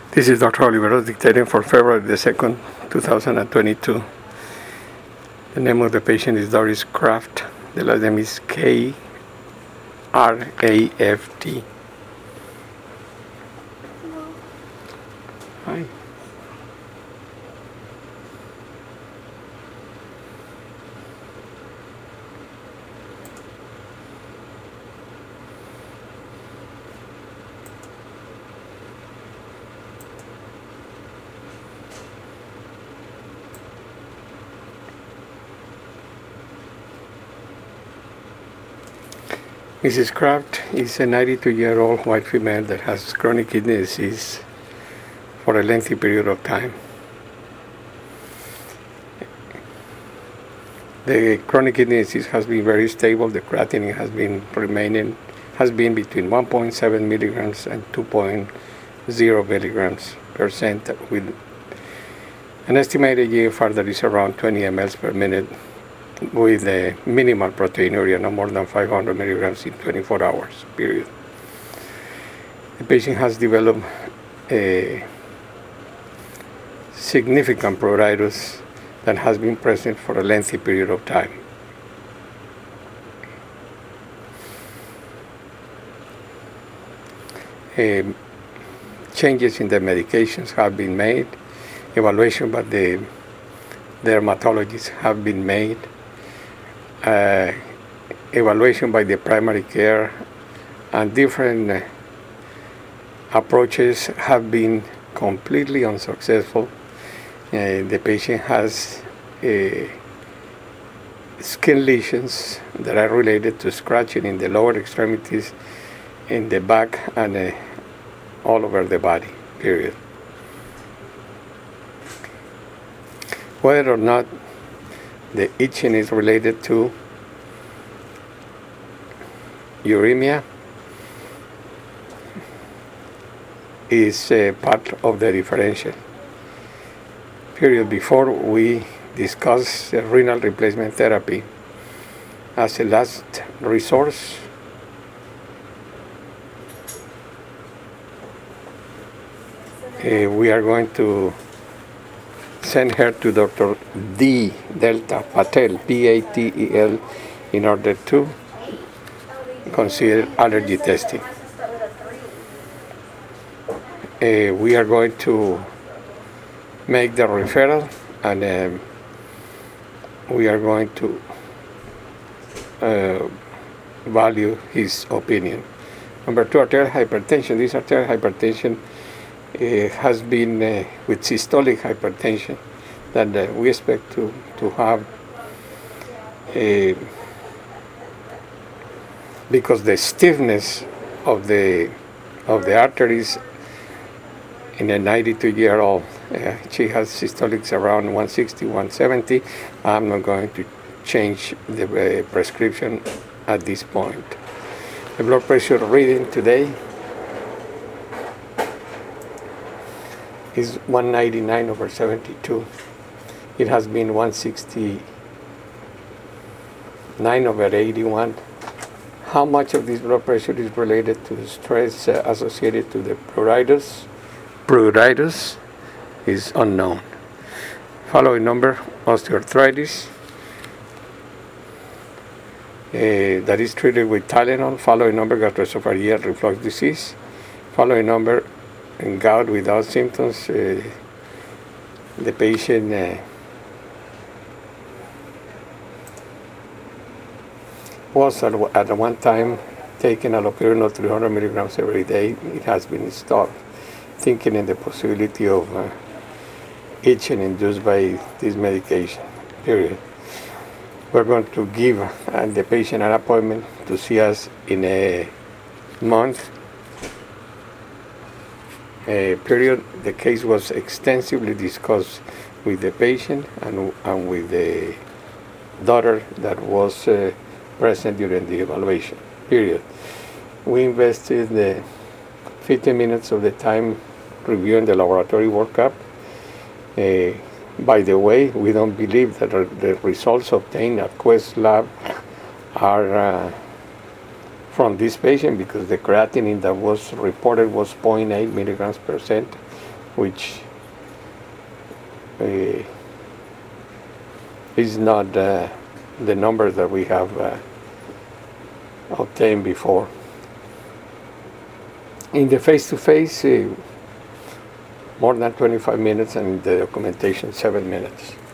This is Dr. Oliveros dictating for February the 2nd, 2022. The name of the patient is Doris Kraft. The last name is Kraft. Hi. Mrs. Kraft is a 92-year-old white female that has chronic kidney disease for a lengthy period of time. The chronic kidney disease has been very stable. The creatinine has been between 1.7 milligrams and 2.0 milligrams percent, with an estimated GFR that is around 20 mL per minute, with a minimal proteinuria, no more than 500 milligrams in 24 hours, period. The patient has developed a significant pruritus that has been present for a lengthy period of time. Changes in the medications have been made. Evaluation by the dermatologists have been made. Evaluation by the primary care and different approaches have been completely unsuccessful. The patient has skin lesions that are related to scratching in the lower extremities, in the back, and all over the body, period. Whether or not the itching is related to uremia is part of the differential. Period. Before we discuss renal replacement therapy as a last resource, we are going to send her to Dr. D. Delta Patel, Patel, in order to consider allergy testing. We are going to make the referral, and we are going to value his opinion. Number 2, arterial hypertension. This arterial hypertension has been with systolic hypertension that we expect to have, because the stiffness of the arteries in a 92-year-old, she has systolics around 160, 170. I'm not going to change the prescription at this point. The blood pressure reading today is 199/72. It has been 169/81. How much of this blood pressure is related to the stress associated to the pruritus? Pruritus is unknown. Following number, osteoarthritis, that is treated with Tylenol. Following number, gastroesophageal reflux disease. Following number, gout without symptoms. The patient was at one time taking allopurinol 300 milligrams every day. It has been stopped, thinking in the possibility of itching induced by this medication, period. We're going to give the patient an appointment to see us in a month, period. The case was extensively discussed with the patient and with the daughter that was present during the evaluation, period. We invested 15 minutes of the time reviewing the laboratory workup. By the way, we don't believe that the results obtained at Quest Lab are from this patient, because the creatinine that was reported was 0.8 milligrams percent, which is not the number that we have obtained before. In the face-to-face, more than 25 minutes, and in the documentation, 7 minutes.